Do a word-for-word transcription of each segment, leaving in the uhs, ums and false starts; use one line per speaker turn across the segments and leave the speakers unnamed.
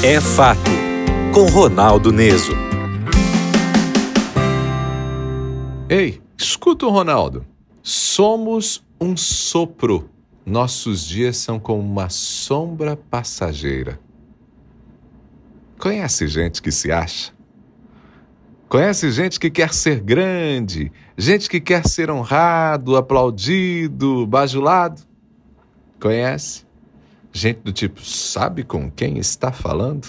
É Fato, com Ronaldo Neso.
Ei, escuta o Ronaldo. Somos um sopro. Nossos dias são como uma sombra passageira. Conhece gente que se acha? Conhece gente que quer ser grande, gente que quer ser honrado, aplaudido, bajulado? Conhece? Gente do tipo, sabe com quem está falando?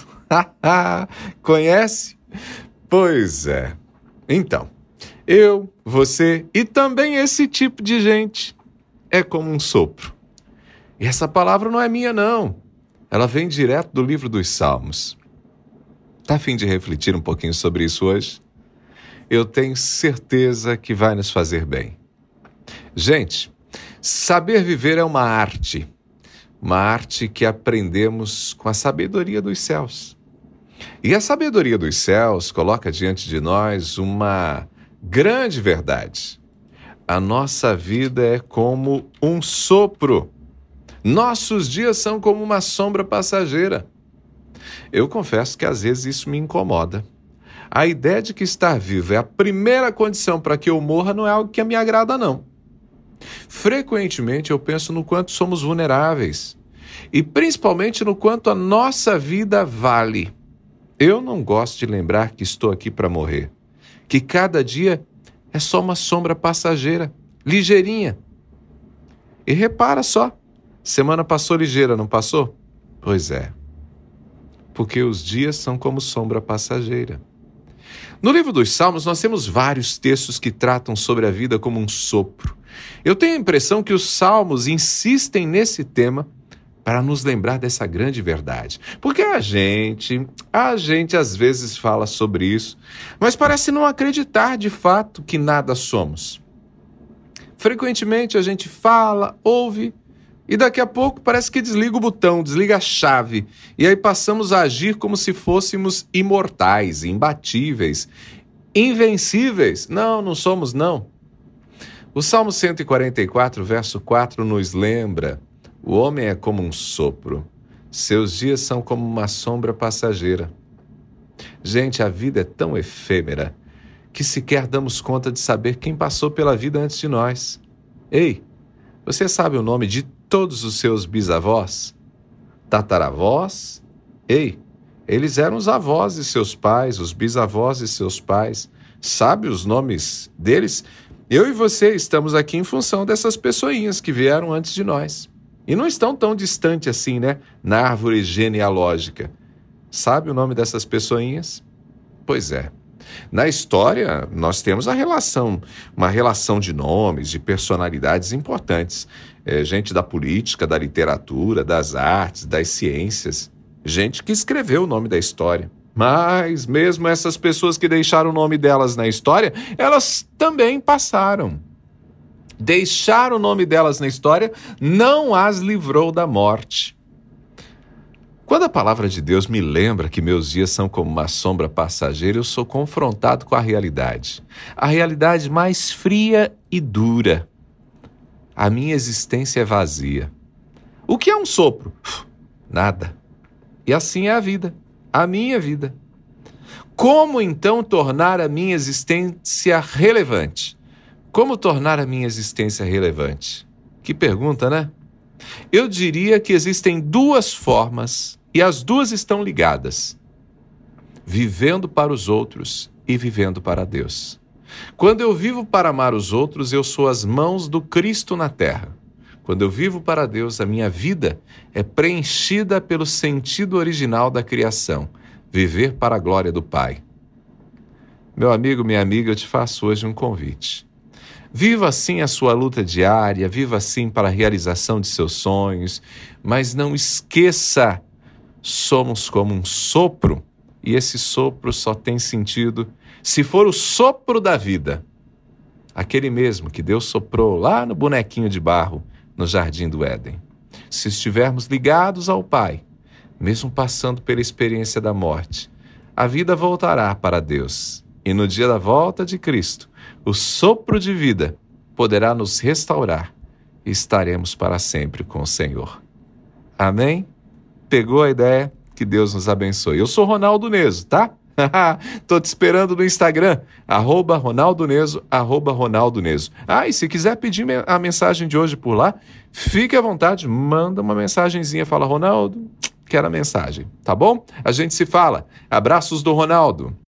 Conhece? Pois é. Então, eu, você e também esse tipo de gente é como um sopro. E essa palavra não é minha, não. Ela vem direto do livro dos Salmos. Tá a fim de refletir um pouquinho sobre isso hoje? Eu tenho certeza que vai nos fazer bem. Gente, saber viver é uma arte. Uma arte que aprendemos com a sabedoria dos céus. E a sabedoria dos céus coloca diante de nós uma grande verdade. A nossa vida é como um sopro. Nossos dias são como uma sombra passageira. Eu confesso que às vezes isso me incomoda. A ideia de que estar vivo é a primeira condição para que eu morra não é algo que me agrada, não. Frequentemente eu penso no quanto somos vulneráveis e principalmente no quanto a nossa vida vale. Eu não gosto de lembrar que estou aqui para morrer, que cada dia é só uma sombra passageira, ligeirinha. E repara só, semana passou ligeira, não passou? Pois é, porque os dias são como sombra passageira. No livro dos Salmos, nós temos vários textos que tratam sobre a vida como um sopro. Eu tenho a impressão que os Salmos insistem nesse tema para nos lembrar dessa grande verdade. Porque a gente, a gente às vezes fala sobre isso, mas parece não acreditar de fato que nada somos. Frequentemente a gente fala, ouve, e daqui a pouco parece que desliga o botão, desliga a chave. E aí passamos a agir como se fôssemos imortais, imbatíveis, invencíveis. Não, não somos, não. O Salmo cento e quarenta e quatro, verso quatro, nos lembra: o homem é como um sopro, seus dias são como uma sombra passageira. Gente, a vida é tão efêmera que sequer damos conta de saber quem passou pela vida antes de nós. Ei, você sabe o nome de todos os seus bisavós? Tataravós? Ei, eles eram os avós de seus pais, os bisavós de seus pais. Sabe os nomes deles? Eu e você estamos aqui em função dessas pessoinhas que vieram antes de nós. E não estão tão distantes assim, né? Na árvore genealógica. Sabe o nome dessas pessoinhas? Pois é. Na história, nós temos a relação, uma relação de nomes, de personalidades importantes. É, gente da política, da literatura, das artes, das ciências. Gente que escreveu o nome da história. Mas mesmo essas pessoas que deixaram o nome delas na história, elas também passaram. Deixar o nome delas na história não as livrou da morte. Quando a palavra de Deus me lembra que meus dias são como uma sombra passageira, eu sou confrontado com a realidade. A realidade mais fria e dura. A minha existência é vazia. O que é um sopro? Nada. E assim é a vida, a minha vida. Como então tornar a minha existência relevante? Como tornar a minha existência relevante? Que pergunta, né? Eu diria que existem duas formas e as duas estão ligadas. Vivendo para os outros e vivendo para Deus. Quando eu vivo para amar os outros, eu sou as mãos do Cristo na terra. Quando eu vivo para Deus, a minha vida é preenchida pelo sentido original da criação, viver para a glória do Pai. Meu amigo, minha amiga, eu te faço hoje um convite. Viva assim a sua luta diária, viva assim para a realização de seus sonhos, mas não esqueça, somos como um sopro, e esse sopro só tem sentido se for o sopro da vida. Aquele mesmo que Deus soprou lá no bonequinho de barro, no jardim do Éden. Se estivermos ligados ao Pai, mesmo passando pela experiência da morte, a vida voltará para Deus. E no dia da volta de Cristo, o sopro de vida poderá nos restaurar e estaremos para sempre com o Senhor. Amém? Pegou a ideia? Que Deus nos abençoe. Eu sou Ronaldo Neso, tá? Tô te esperando no Instagram, arroba Ronaldo Neso, arroba Ronaldo Neso. Ah, e se quiser pedir a mensagem de hoje por lá, fique à vontade, manda uma mensagenzinha, fala, Ronaldo, quero a mensagem, tá bom? A gente se fala. Abraços do Ronaldo.